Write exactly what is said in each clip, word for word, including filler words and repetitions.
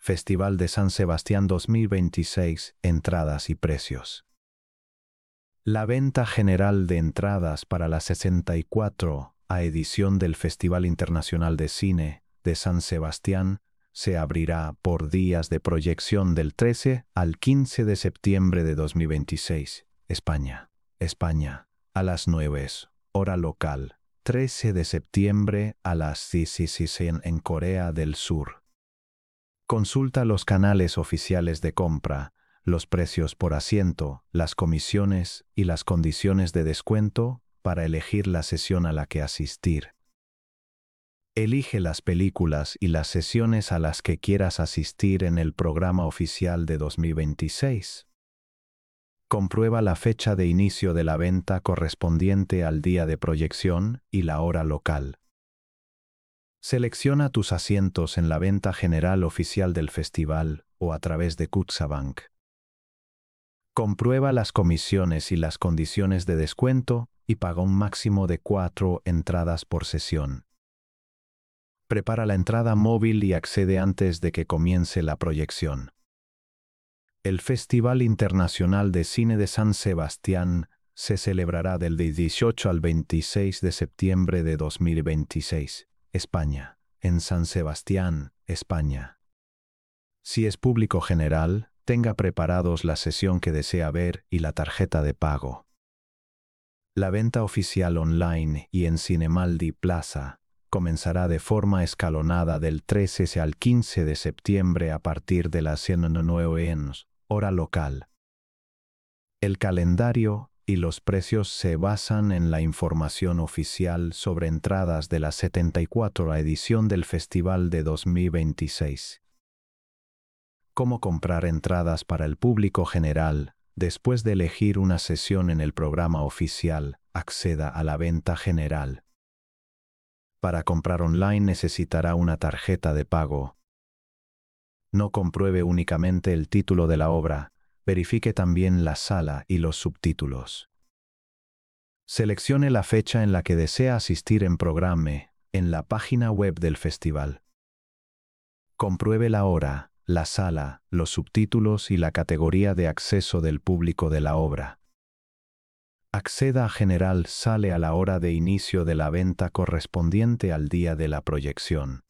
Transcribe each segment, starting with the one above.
Festival de San Sebastián dos mil veintiséis, entradas y precios. La venta general de entradas para la sesenta y cuatro a edición del Festival Internacional de Cine de San Sebastián se abrirá por días de proyección del trece al quince de septiembre de dos mil veintiséis, España. España, a las nueve, hora local, trece de septiembre a las dieciséis en Corea del Sur. Consulta los canales oficiales de compra, los precios por asiento, las comisiones y las condiciones de descuento para elegir la sesión a la que asistir. Elige las películas y las sesiones a las que quieras asistir en el programa oficial de dos mil veintiséis. Comprueba la fecha de inicio de la venta correspondiente al día de proyección y la hora local. Selecciona tus asientos en la venta general oficial del festival o a través de CaixaBank. Comprueba las comisiones y las condiciones de descuento y paga un máximo de cuatro entradas por sesión. Prepara la entrada móvil y accede antes de que comience la proyección. El Festival Internacional de Cine de San Sebastián se celebrará del dieciocho al veintiséis de septiembre de dos mil veintiséis, España, en San Sebastián, España. Si es público general, tenga preparados la sesión que desea ver y la tarjeta de pago. La venta oficial online y en Cinemaldi Plaza comenzará de forma escalonada del trece al quince de septiembre a partir de las nueve en hora local. El calendario y los precios se basan en la información oficial sobre entradas de la setenta y cuatro edición del Festival de dos mil veintiséis. Cómo comprar entradas para el público general. Después de elegir una sesión en el programa oficial, acceda a la venta general. Para comprar online necesitará una tarjeta de pago. No compruebe únicamente el título de la obra, verifique también la sala y los subtítulos. Seleccione la fecha en la que desea asistir en Programe, en la página web del festival. Compruebe la hora, la sala, los subtítulos y la categoría de acceso del público de la obra. Acceda a General Sale a la hora de inicio de la venta correspondiente al día de la proyección.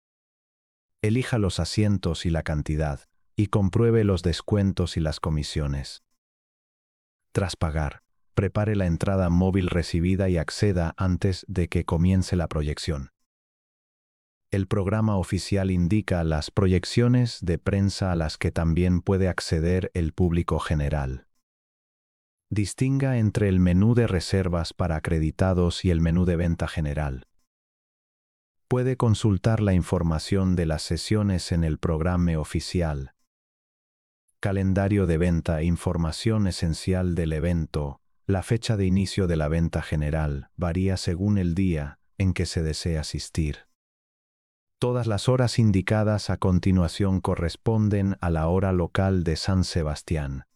Elija los asientos y la cantidad, y compruebe los descuentos y las comisiones. Tras pagar, prepare la entrada móvil recibida y acceda antes de que comience la proyección. El programa oficial indica las proyecciones de prensa a las que también puede acceder el público general. Distinga entre el menú de reservas para acreditados y el menú de venta general. Puede consultar la información de las sesiones en el programa oficial. Calendario de venta e información esencial del evento. La fecha de inicio de la venta general varía según el día en que se desea asistir. Todas las horas indicadas a continuación corresponden a la hora local de San Sebastián.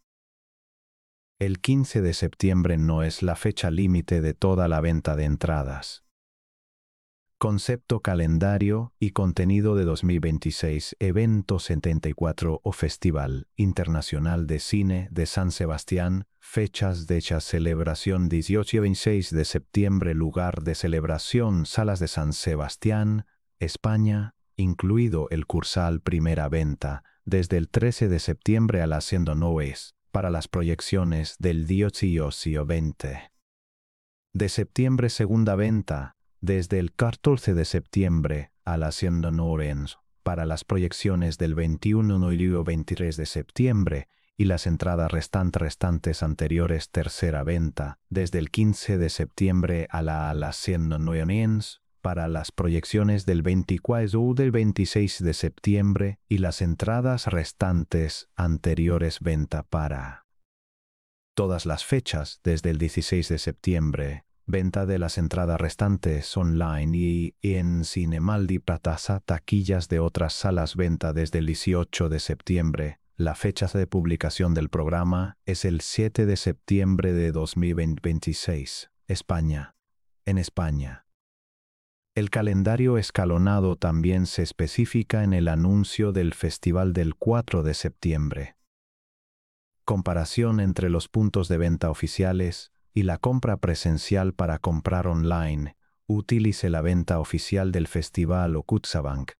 El quince de septiembre no es la fecha límite de toda la venta de entradas. Concepto, calendario y contenido de dos mil veintiséis Evento setenta y cuatro o Festival Internacional de Cine de San Sebastián. Fechas de hecha celebración dieciocho y veintiséis de septiembre. Lugar de celebración Salas de San Sebastián, España, incluido el Cursal Primera Venta, desde el trece de septiembre a las nueve para las proyecciones del dieciocho y veinte de septiembre. Segunda Venta, desde el catorce de septiembre a las nueve para las proyecciones del veintiuno y veintitrés de septiembre y las entradas restantes restantes anteriores. Tercera Venta, desde el quince de septiembre a, la, a las nueve para las proyecciones del veinticuatro o del veintiséis de septiembre y las entradas restantes anteriores. Venta para todas las fechas desde el dieciséis de septiembre. Venta de las entradas restantes online y, y en Cinemaldi Plaza. Taquillas de otras salas. Venta desde el dieciocho de septiembre. La fecha de publicación del programa es el siete de septiembre de dos mil veintiséis. España. En España. El calendario escalonado también se especifica en el anuncio del festival del cuatro de septiembre. Comparación entre los puntos de venta oficiales y la compra presencial para comprar online. Utilice la venta oficial del festival o Kutsabank.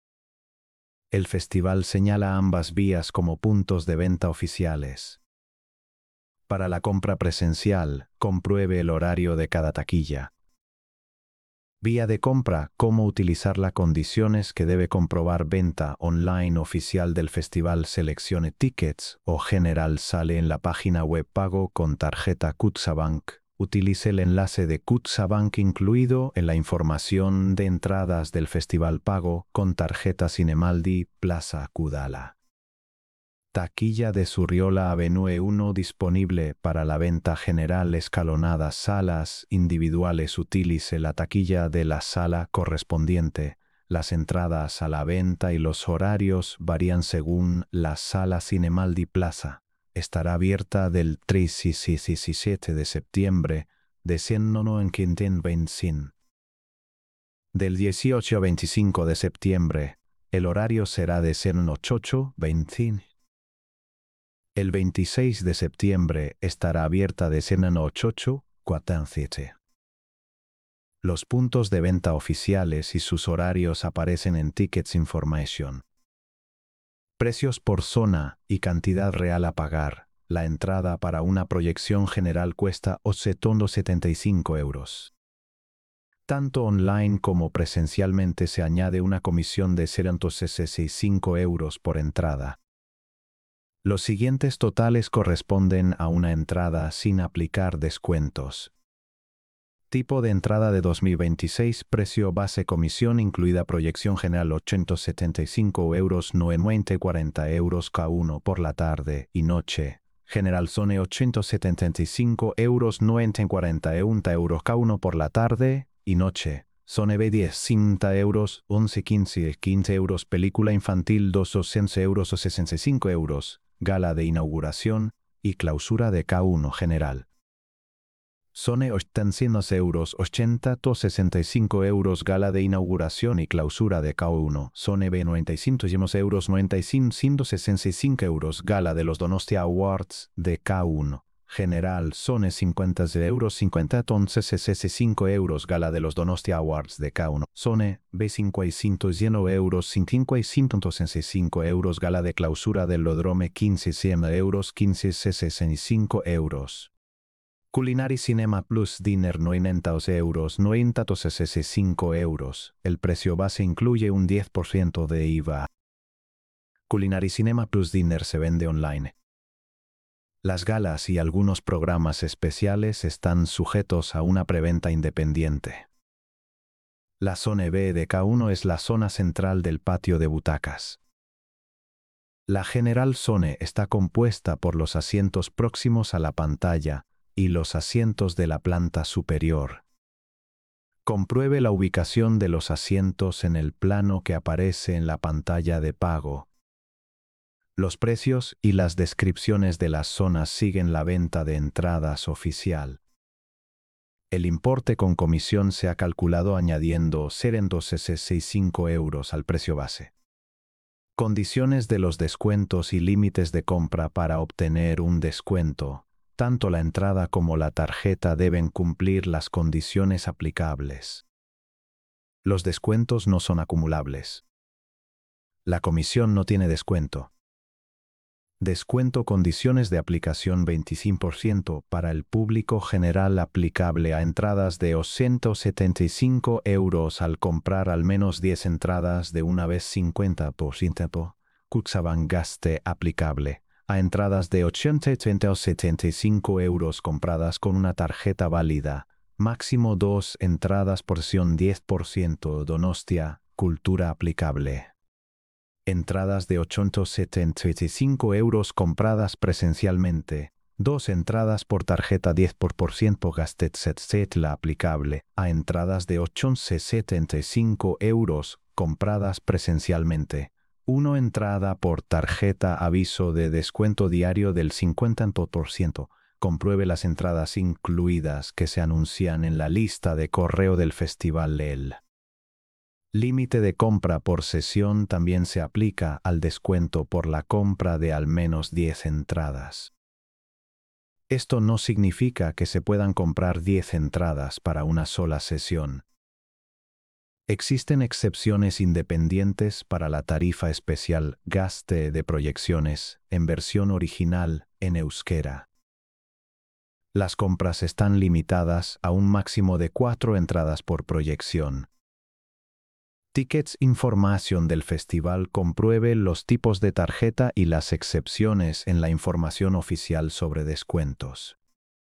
El festival señala ambas vías como puntos de venta oficiales. Para la compra presencial, compruebe el horario de cada taquilla. Vía de compra, cómo utilizar las condiciones que debe comprobar venta online oficial del festival. Seleccione tickets o general sale en la página web pago con tarjeta Kutsabank. Utilice el enlace de Kutsabank incluido en la información de entradas del festival pago con tarjeta Cinemaldi Plaza Kudala. Taquilla de Surriola Avenue uno disponible para la venta general escalonada. Salas individuales. Utilice la taquilla de la sala correspondiente. Las entradas a la venta y los horarios varían según la sala Cinemaldi Plaza. Estará abierta del tres y siete de septiembre de ciento en Quintín Benzín. Del dieciocho a veinticinco de septiembre, el horario será de ocho veinte. El veintiséis de septiembre estará abierta de ocho cuarenta y siete. Los puntos de venta oficiales y sus horarios aparecen en Tickets Information. Precios por zona y cantidad real a pagar. La entrada para una proyección general cuesta ochocientos setenta y cinco euros. Tanto online como presencialmente se añade una comisión de ciento sesenta y cinco euros por entrada. Los siguientes totales corresponden a una entrada sin aplicar descuentos. Tipo de entrada de dos mil veintiséis, precio base comisión incluida proyección general ochocientos setenta y cinco euros novecientos cuarenta euros cada uno por la tarde y noche. General Zone ochocientos setenta y cinco euros novecientos cuarenta y uno euros cada uno por la tarde y noche. Zone B diez, cincuenta euros, once, quince, quince euros. Película infantil doscientos euros o sesenta y cinco euros. Gala de inauguración y clausura de cada uno general. Zone ochocientos euros, ochenta o sesenta y cinco euros. Gala de inauguración y clausura de cada uno. Zone B noventa y cinco euros, noventa y cinco, ciento sesenta y cinco euros. Gala de los Donostia Awards de cada uno. General, Zone cincuenta euros, cincuenta once sesenta y cinco euros. Gala de los Donostia Awards de cada uno. Zone B cincuenta euros, cincuenta y ciento sesenta y cinco euros. Gala de clausura del Lodrome quince cien euros, quince sesenta y cinco euros. Culinary Cinema Plus Dinner noventa euros, noventa sesenta y cinco euros. El precio base incluye un diez por ciento de I V A. Culinary Cinema Plus Dinner se vende online. Las galas y algunos programas especiales están sujetos a una preventa independiente. La zona B de cada uno es la zona central del patio de butacas. La general zone está compuesta por los asientos próximos a la pantalla y los asientos de la planta superior. Compruebe la ubicación de los asientos en el plano que aparece en la pantalla de pago. Los precios y las descripciones de las zonas siguen la venta de entradas oficial. El importe con comisión se ha calculado añadiendo ciento sesenta y cinco euros al precio base. Condiciones de los descuentos y límites de compra. Para obtener un descuento, tanto la entrada como la tarjeta deben cumplir las condiciones aplicables. Los descuentos no son acumulables. La comisión no tiene descuento. Descuento condiciones de aplicación veinticinco por ciento para el público general aplicable a entradas de doscientos setenta y cinco euros al comprar al menos diez entradas de una vez cincuenta por ciento. Kutsabank gaste aplicable a entradas de ochenta o setenta y cinco euros compradas con una tarjeta válida. Máximo dos entradas porción diez por ciento. Donostia, cultura aplicable. Entradas de ochocientos setenta y cinco euros compradas presencialmente. Dos entradas por tarjeta diez por ciento gastet set la aplicable a entradas de ochocientos setenta y cinco euros compradas presencialmente. Uno entrada por tarjeta aviso de descuento diario del cincuenta por ciento. Compruebe las entradas incluidas que se anuncian en la lista de correo del Festival L E L. Límite de compra por sesión también se aplica al descuento por la compra de al menos diez entradas. Esto no significa que se puedan comprar diez entradas para una sola sesión. Existen excepciones independientes para la tarifa especial Gaste de proyecciones en versión original en euskera. Las compras están limitadas a un máximo de cuatro entradas por proyección. Tickets Información del festival compruebe los tipos de tarjeta y las excepciones en la información oficial sobre descuentos.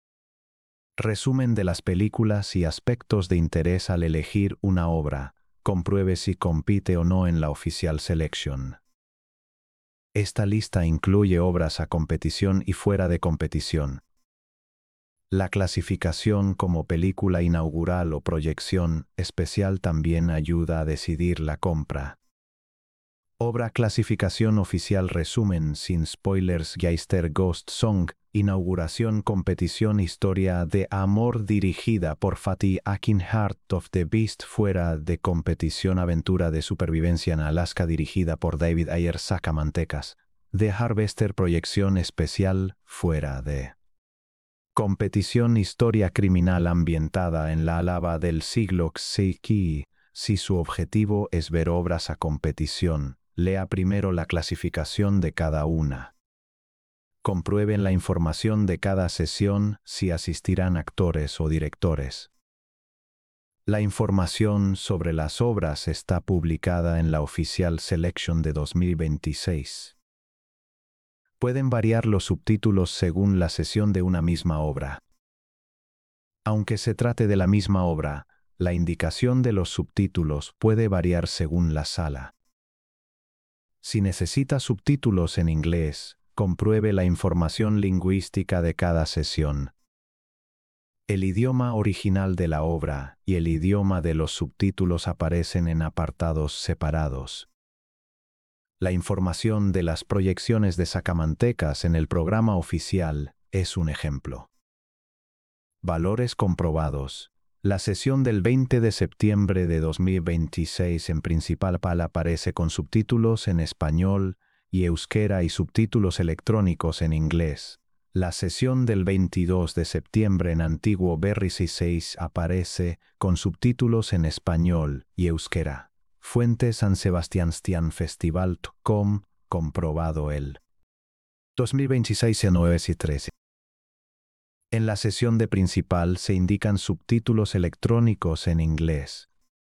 Resumen de las películas y aspectos de interés al elegir una obra. Compruebe si compite o no en la Official Selection. Esta lista incluye obras a competición y fuera de competición. La clasificación como película inaugural o proyección especial también ayuda a decidir la compra. Obra clasificación oficial resumen sin spoilers Geister Ghost Song, inauguración competición historia de amor dirigida por Fatih Akin Heart of the Beast fuera de competición aventura de supervivencia en Alaska dirigida por David Ayer Sacamantecas, The Harvester proyección especial fuera de competición historia criminal ambientada en la Álava del siglo sexto. Si su objetivo es ver obras a competición, lea primero la clasificación de cada una. Comprueben la información de cada sesión si asistirán actores o directores. La información sobre las obras está publicada en la Official Selection de dos mil veintiséis. Pueden variar los subtítulos según la sesión de una misma obra. Aunque se trate de la misma obra, la indicación de los subtítulos puede variar según la sala. Si necesita subtítulos en inglés, compruebe la información lingüística de cada sesión. El idioma original de la obra y el idioma de los subtítulos aparecen en apartados separados. La información de las proyecciones de Sacamantecas en el programa oficial es un ejemplo. Valores comprobados. La sesión del veinte de septiembre de dos mil veintiséis en Principal Pal aparece con subtítulos en español y euskera y subtítulos electrónicos en inglés. La sesión del veintidós de septiembre en Antiguo Berry seis aparece con subtítulos en español y euskera. Fuente San Sebastianstian Festival punto com, comprobado el dos mil veintiséis en nueve y trece. En la sesión de principal se indican subtítulos electrónicos en inglés.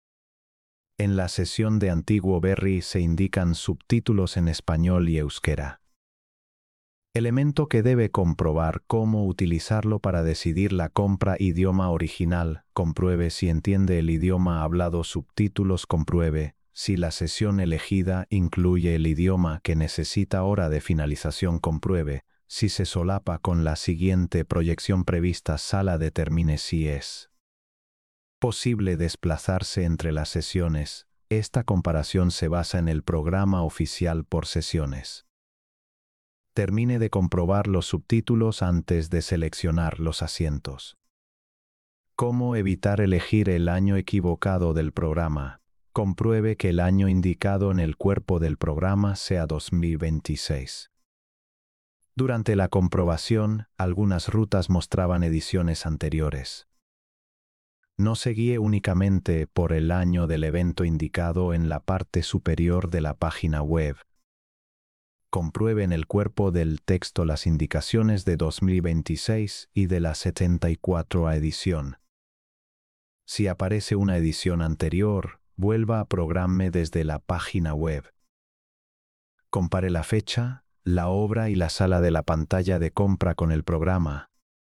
En la sesión de Antiguo Berry se indican subtítulos en español y euskera. Elemento que debe comprobar cómo utilizarlo para decidir la compra idioma original. Compruebe si entiende el idioma hablado. Subtítulos. Compruebe si la sesión elegida incluye el idioma que necesita hora de finalización. Compruebe si se solapa con la siguiente proyección prevista. Sala. Determine si es posible desplazarse entre las sesiones. Esta comparación se basa en el programa oficial por sesiones. Termine de comprobar los subtítulos antes de seleccionar los asientos. ¿Cómo evitar elegir el año equivocado del programa? Compruebe que el año indicado en el cuerpo del programa sea dos mil veintiséis. Durante la comprobación, algunas rutas mostraban ediciones anteriores. No se guíe únicamente por el año del evento indicado en la parte superior de la página web. Compruebe en el cuerpo del texto las indicaciones de dos mil veintiséis y de la setenta y cuatro edición. Si aparece una edición anterior, vuelva a Programe desde la página web. Compare la fecha, la obra y la sala de la pantalla de compra con el programa.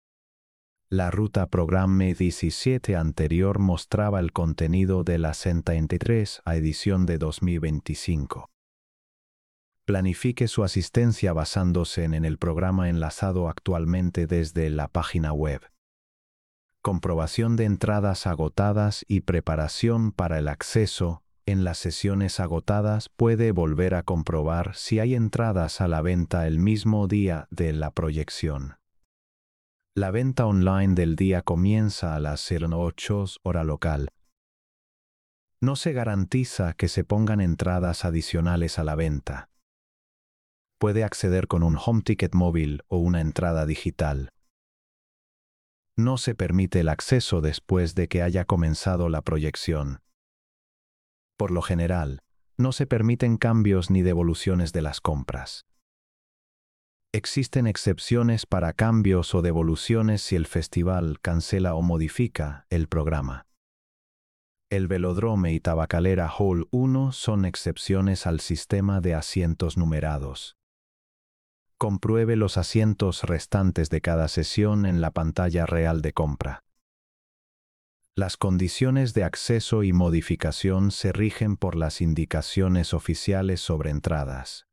La ruta Programe diecisiete anterior mostraba el contenido de la setenta y tres a edición de dos mil veinticinco. Planifique su asistencia basándose en el programa enlazado actualmente desde la página web. Comprobación de entradas agotadas y preparación para el acceso. En las sesiones agotadas puede volver a comprobar si hay entradas a la venta el mismo día de la proyección. La venta online del día comienza a las ocho hora local. No se garantiza que se pongan entradas adicionales a la venta. Puede acceder con un home ticket móvil o una entrada digital. No se permite el acceso después de que haya comenzado la proyección. Por lo general, no se permiten cambios ni devoluciones de las compras. Existen excepciones para cambios o devoluciones si el festival cancela o modifica el programa. El Velodrome y Tabacalera Hall uno son excepciones al sistema de asientos numerados. Compruebe los asientos restantes de cada sesión en la pantalla real de compra. Las condiciones de acceso y modificación se rigen por las indicaciones oficiales sobre entradas.